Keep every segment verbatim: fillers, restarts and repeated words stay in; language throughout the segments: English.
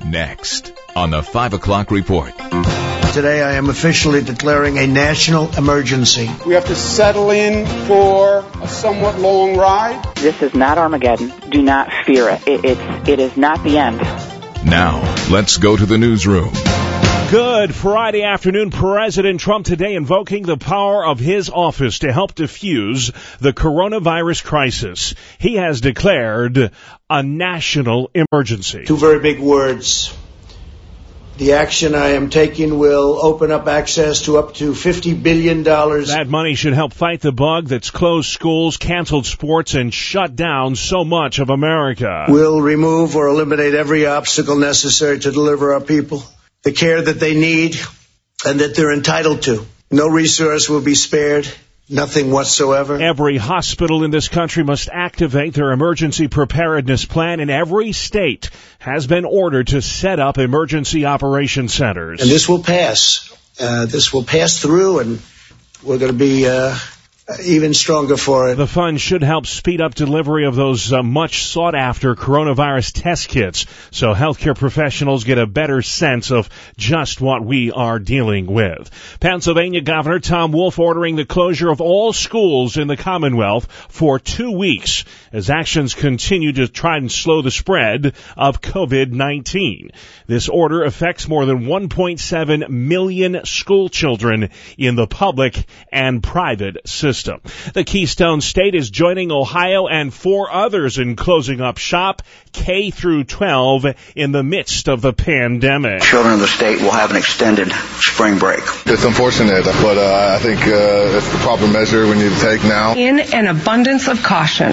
Next on the five o'clock report. Today I am officially declaring a national emergency. We have to settle in for a somewhat long ride. This is not Armageddon. Do not fear it. It, it's, it is not the end. Now, let's go to the newsroom. Good Friday afternoon. President Trump today invoking the power of his office to help defuse the coronavirus crisis. He has declared a national emergency. Two very big words. The action I am taking will open up access to up to fifty billion dollars. That money should help fight the bug that's closed schools, canceled sports, and shut down so much of America. We'll remove or eliminate every obstacle necessary to deliver our people the care that they need and that they're entitled to. No resource will be spared. Nothing whatsoever. Every hospital in this country must activate their emergency preparedness plan, and every state has been ordered to set up emergency operation centers. And this will pass. Uh, this will pass through, and we're going to be uh, even stronger for it. The fund should help speed up delivery of those uh, much sought-after coronavirus test kits so healthcare professionals get a better sense of just what we are dealing with. Pennsylvania Governor Tom Wolf ordering the closure of all schools in the Commonwealth for two weeks as actions continue to try and slow the spread of covid nineteen. This order affects more than one point seven million school children in the public and private systems. The Keystone State is joining Ohio and four others in closing up shop K through twelve in the midst of the pandemic. Children of the state will have an extended spring break. It's unfortunate, but uh, I think uh, it's the proper measure we need to take now. In an abundance of caution,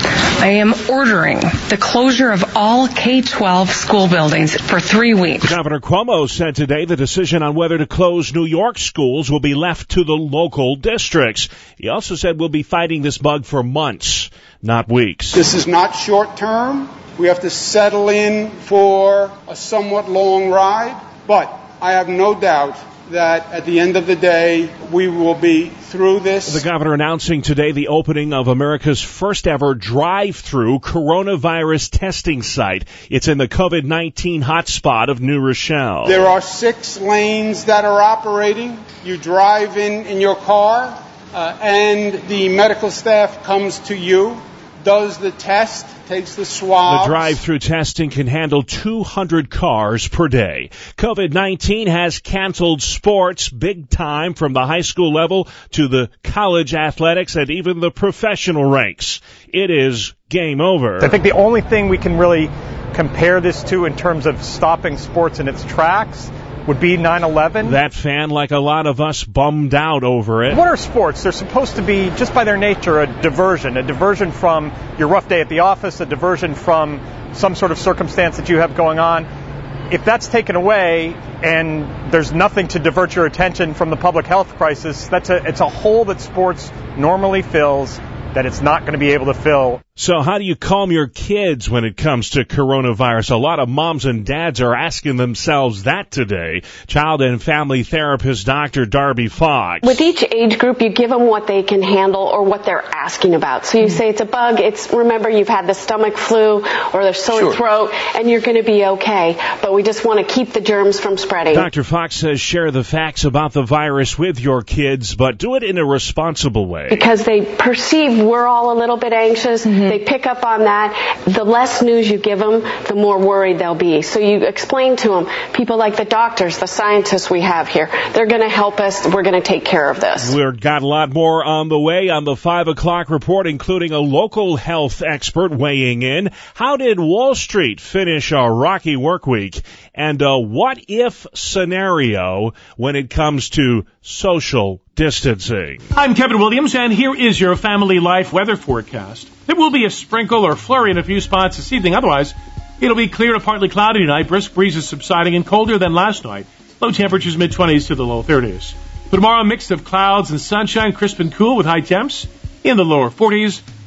I am ordering the closure of all K twelve school buildings for three weeks. Governor Cuomo said today the decision on whether to close New York schools will be left to the local districts. He also said we'll be fighting this bug for months, not weeks. This is not short term. We have to settle in for a somewhat long ride, but I have no doubt that at the end of the day, we will be through this. The governor announcing today the opening of America's first ever drive-through coronavirus testing site. It's in the covid nineteen hotspot of New Rochelle. There are six lanes that are operating. You drive in in your car, uh, and the medical staff comes to you, does the test, takes the swabs. The drive-through testing can handle two hundred cars per day. covid nineteen has canceled sports big time, from the high school level to the college athletics and even the professional ranks. It is game over. I think the only thing we can really compare this to in terms of stopping sports in its tracks would be nine eleven. That fan, like a lot of us, bummed out over it. What are sports? They're supposed to be, just by their nature, a diversion. A diversion from your rough day at the office, a diversion from some sort of circumstance that you have going on. If that's taken away and there's nothing to divert your attention from the public health crisis, that's a, it's a hole that sports normally fills that it's not going to be able to fill. So how do you calm your kids when it comes to coronavirus? A lot of moms and dads are asking themselves that today. Child and family therapist Doctor Darby Fox. With each age group, you give them what they can handle or what they're asking about. So you say it's a bug. It's, remember, you've had the stomach flu or the sore Sure. throat, and you're going to be okay. But we just want to keep the germs from spreading. Doctor Fox says share the facts about the virus with your kids, but do it in a responsible way. Because they perceive we're all a little bit anxious. Mm-hmm. They pick up on that. The less news you give them, the more worried they'll be. So you explain to them, people like the doctors, the scientists we have here, they're going to help us. We're going to take care of this. We've got a lot more on the way on the five o'clock report, including a local health expert weighing in. How did Wall Street finish a rocky work week? And a what-if scenario when it comes to social distancing. I'm Kevin Williams, and here is your family life weather forecast. There will be a sprinkle or flurry in a few spots this evening. Otherwise, it'll be clear to partly cloudy tonight. Brisk breezes subsiding and colder than last night. Low temperatures mid-twenties to the low thirties. For tomorrow, a mix of clouds and sunshine, crisp and cool with high temps in the lower forties.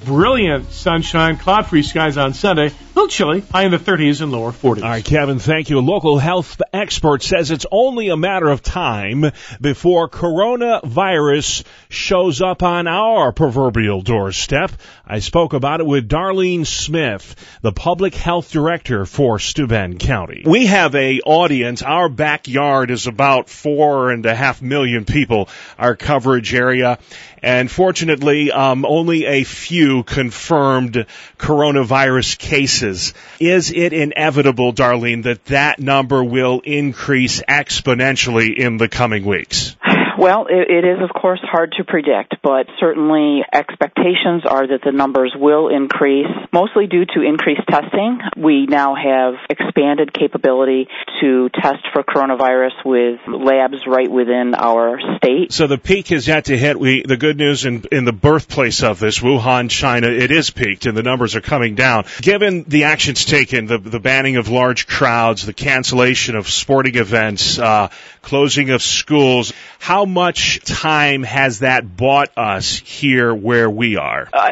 brilliant sunshine, cloud-free skies on Sunday. A little chilly, high in the thirties and lower forties. All right, Kevin, thank you. A local health expert says it's only a matter of time before coronavirus shows up on our proverbial doorstep. I spoke about it with Darlene Smith, the public health director for Steuben County. We have a audience. Our backyard is about four and a half million people, our coverage area. And fortunately, um, only a few confirmed coronavirus cases. Is it inevitable, Darlene, that that number will increase exponentially in the coming weeks? Well, it, it is, of course, hard to predict, but certainly expectations are that the numbers will increase, mostly due to increased testing. We now have expanded capability to test for coronavirus with labs right within our state. So the peak is yet to hit. We, the good news in, in the birthplace of this, Wuhan, China, it is peaked and the numbers are coming down. Given the actions taken, the, the banning of large crowds, the cancellation of sporting events, uh, closing of schools, how much time has that bought us here where we are? Uh,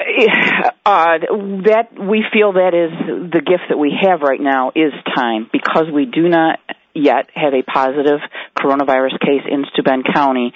uh, that we feel that is the gift that we have right now is time, because we do not yet have a positive coronavirus case in Steuben County.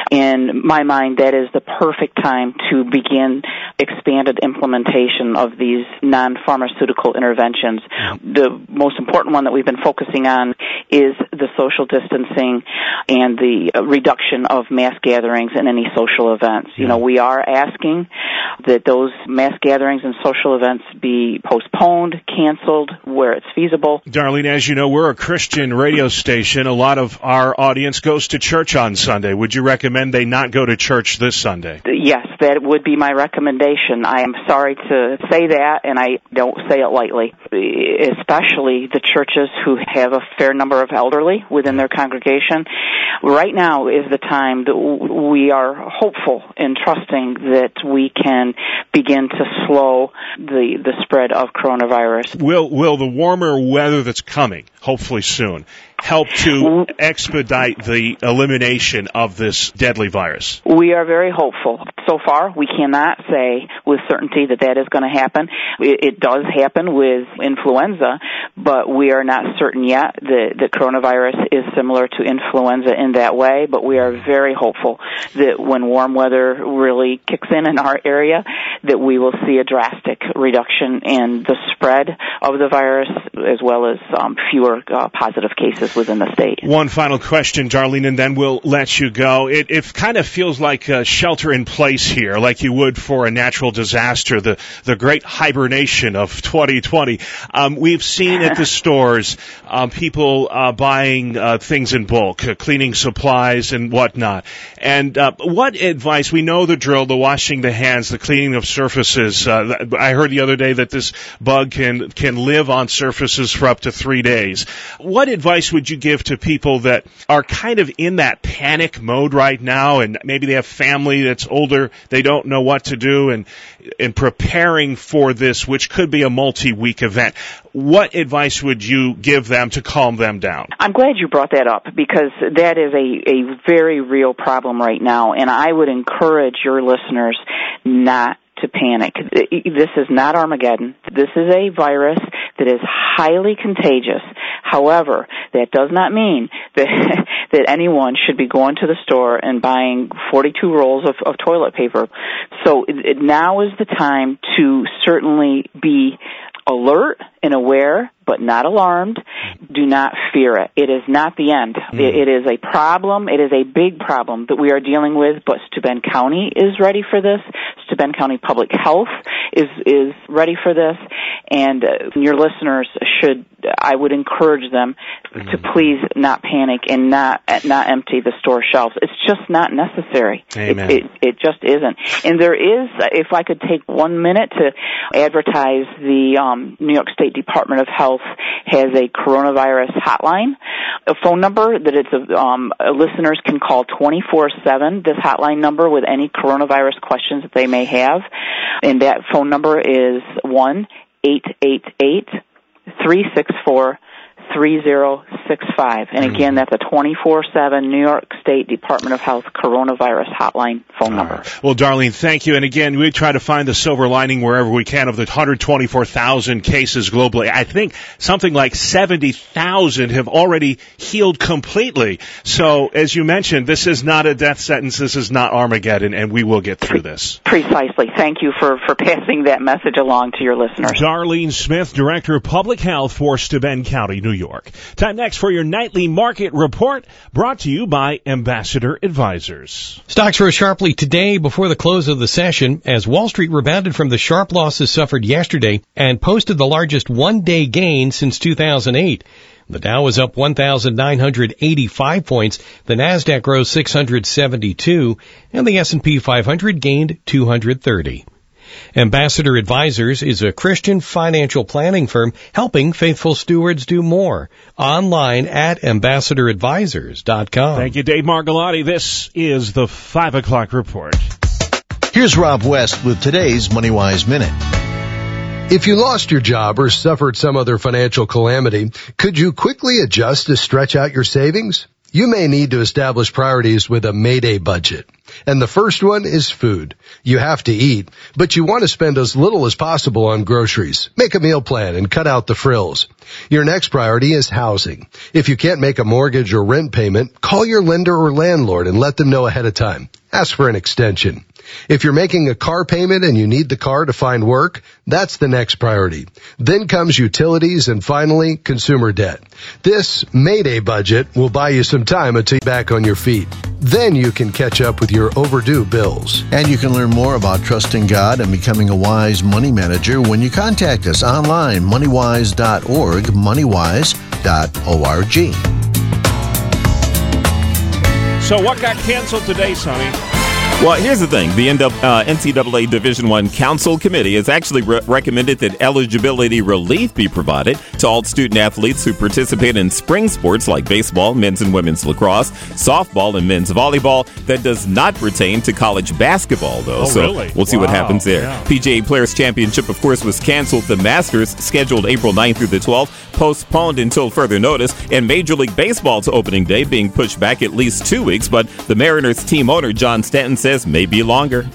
In my mind, that is the perfect time to begin expanded implementation of these non-pharmaceutical interventions. The most important one that we've been focusing on is the social distancing and the reduction of mass gatherings and any social events. You know, we are asking that those mass gatherings and social events be postponed, canceled, where it's feasible. Darlene, as you know, we're a Christian radio station. A lot of our audience goes to church on Sunday. Would you recommend they not go to church this Sunday? Yes, that would be my recommendation. I am sorry to say that, and I don't say it lightly, especially the churches who have a fair number of elderly within their congregation. Right now is the time that we are hopeful and trusting that we can begin to slow the, the spread of coronavirus. Will, will the warmer weather that's coming, hopefully soon, help to expedite the elimination of this deadly virus? We are very hopeful. So far, we cannot say with certainty that that is going to happen. It, it does happen with influenza, but we are not certain yet that, that coronavirus is similar to influenza in that way, but we are very hopeful that when warm weather really kicks in in our area, that we will see a drastic reduction in the spread of the virus, as well as um, fewer uh, positive cases within the state. One final question, Darlene, and then we'll let you go. It, it kind of feels like a shelter in place here, like you would for a natural disaster, the, the great hibernation of twenty twenty. Um, we've seen at the stores um, people uh, buying uh, things in bulk, uh, cleaning supplies and whatnot. And uh, what advice, we know the drill, the washing the hands, the cleaning of surfaces. Uh, I heard the other day that this bug can, can live on surfaces for up to three days. What advice would you give to people that are kind of in that panic mode right now, and maybe they have family that's older, they don't know what to do, and, and preparing for this, which could be a multi-week event? What advice would you give them to calm them down? I'm glad you brought that up, because that is a, a very real problem right now, and I would encourage your listeners not to panic. This is not Armageddon. This is a virus that is highly contagious. However, that does not mean that that anyone should be going to the store and buying forty-two rolls of, of toilet paper. So it, it, now is the time to certainly be alert and aware, but not alarmed. Do not fear it. It is not the end. Mm. It, it is a problem. It is a big problem that we are dealing with, but Steuben County is ready for this. Steuben County Public Health is is ready for this, and uh, your listeners should, I would encourage them mm. to please not panic and not not empty the store shelves. It's just not necessary. Amen. It, it, it just isn't. And there is, if I could take one minute to advertise, the um, New York State Department of Health has a coronavirus hotline, a phone number that it's um, listeners can call twenty-four seven, this hotline number, with any coronavirus questions that they may have. And that phone number is one eight eight eight, three six four, three zero six five. And again, that's a twenty-four seven New York State Department of Health coronavirus hotline phone number. Right. Well, Darlene, thank you. And again, we try to find the silver lining wherever we can of the one hundred twenty-four thousand cases globally. I think something like seventy thousand have already healed completely. So, as you mentioned, this is not a death sentence. This is not Armageddon, and we will get through this. Precisely. Thank you for, for passing that message along to your listeners. Darlene Smith, Director of Public Health for Steuben County, New York. Time next for your nightly market report, brought to you by Ambassador Advisors. Stocks rose sharply today before the close of the session as Wall Street rebounded from the sharp losses suffered yesterday and posted the largest one-day gain since two thousand eight. The Dow was up one thousand nine hundred eighty-five points, the Nasdaq rose six hundred seventy-two, and the S and P five hundred gained two hundred thirty. Ambassador Advisors is a Christian financial planning firm helping faithful stewards do more. Online at ambassador advisors dot com. Thank you, Dave Margolotti. This is the five o'clock report. Here's Rob West with today's MoneyWise Minute. If you lost your job or suffered some other financial calamity, could you quickly adjust to stretch out your savings? You may need to establish priorities with a Mayday budget. And the first one is food. You have to eat, but you want to spend as little as possible on groceries. Make a meal plan and cut out the frills. Your next priority is housing. If you can't make a mortgage or rent payment, call your lender or landlord and let them know ahead of time. Ask for an extension. If you're making a car payment and you need the car to find work, that's the next priority. Then comes utilities and finally, consumer debt. This Mayday budget will buy you some time until you're back on your feet. Then you can catch up with your overdue bills. And you can learn more about trusting God and becoming a wise money manager when you contact us online, money wise dot org, money wise dot org. So what got canceled today, Sonny? Well, here's the thing. The N C double A Division I Council Committee has actually re- recommended that eligibility relief be provided to all student athletes who participate in spring sports like baseball, men's and women's lacrosse, softball, and men's volleyball. That does not pertain to college basketball, though. Oh, so really? We'll see Wow. what happens there. Yeah. P G A Players Championship, of course, was canceled. The Masters, scheduled April ninth through the twelfth, postponed until further notice. And Major League Baseball's opening day being pushed back at least two weeks. But the Mariners team owner, John Stanton, says may be longer.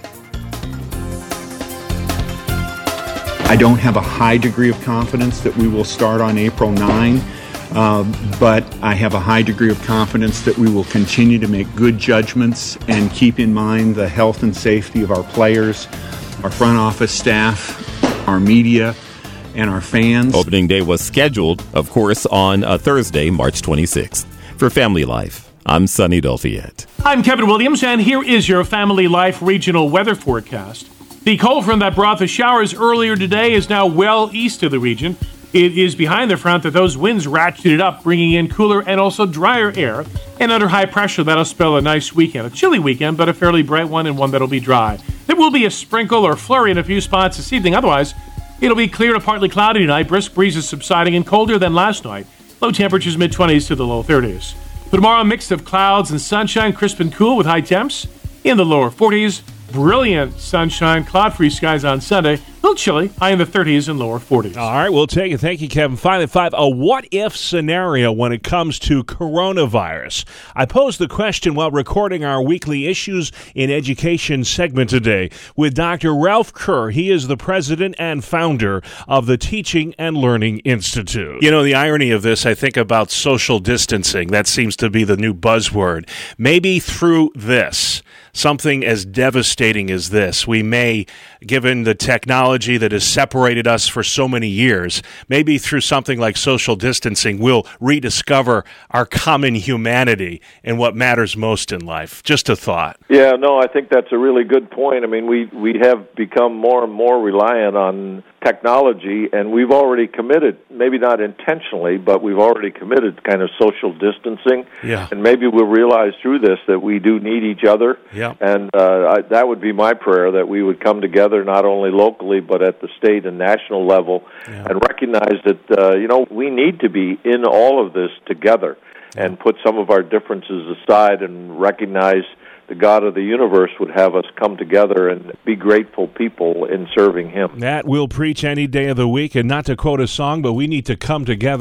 I don't have a high degree of confidence that we will start on April ninth, uh, but I have a high degree of confidence that we will continue to make good judgments and keep in mind the health and safety of our players, our front office staff, our media, and our fans. Opening day was scheduled, of course, on uh, Thursday, March twenty-sixth. For Family Life, I'm Sonny Dolfiet. I'm Kevin Williams, and here is your Family Life regional weather forecast. The cold front that brought the showers earlier today is now well east of the region. It is behind the front that those winds ratcheted up, bringing in cooler and also drier air. And under high pressure, that'll spell a nice weekend. A chilly weekend, but a fairly bright one and one that'll be dry. There will be a sprinkle or flurry in a few spots this evening. Otherwise, it'll be clear to partly cloudy tonight. Brisk breezes subsiding and colder than last night. Low temperatures mid-twenties to the low thirties. For tomorrow, a mix of clouds and sunshine, crisp and cool with high temps in the lower forties. Brilliant sunshine, cloud-free skies on Sunday. A little chilly, high in the thirties and lower forties. All right, we'll take it. Thank you, Kevin. Finally, five, a what-if scenario when it comes to coronavirus. I posed the question while recording our weekly Issues in Education segment today with Doctor Ralph Kerr. He is the president and founder of the Teaching and Learning Institute. You know, the irony of this, I think about social distancing. That seems to be the new buzzword. Maybe through this, something as devastating as this, we may, given the technology that has separated us for so many years, maybe through something like social distancing, we'll rediscover our common humanity and what matters most in life. Just a thought. Yeah, no, I think that's a really good point. I mean, we, we have become more and more reliant on technology, and we've already committed, maybe not intentionally, but we've already committed kind of social distancing. Yeah. And maybe we'll realize through this that we do need each other. Yeah. And uh, I, that would be my prayer, that we would come together not only locally but at the state and national level, yeah. and recognize that, uh, you know, we need to be in all of this together, yeah. and put some of our differences aside and recognize the God of the universe would have us come together and be grateful people in serving Him. That will preach any day of the week, and not to quote a song, but we need to come together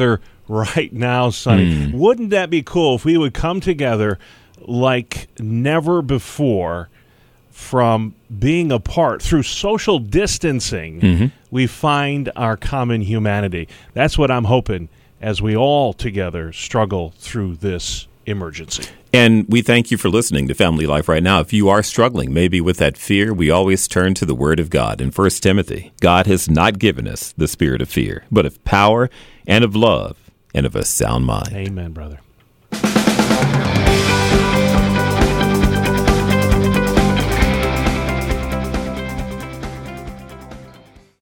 right now, Sonny. Mm. Wouldn't that be cool if we would come together like never before from being apart through social distancing? Mm-hmm. We find our common humanity. That's what I'm hoping as we all together struggle through this emergency. And we thank you for listening to Family Life right now. If you are struggling maybe with that fear, we always turn to the Word of God. In First Timothy, God has not given us the spirit of fear, but of power and of love and of a sound mind. Amen, brother.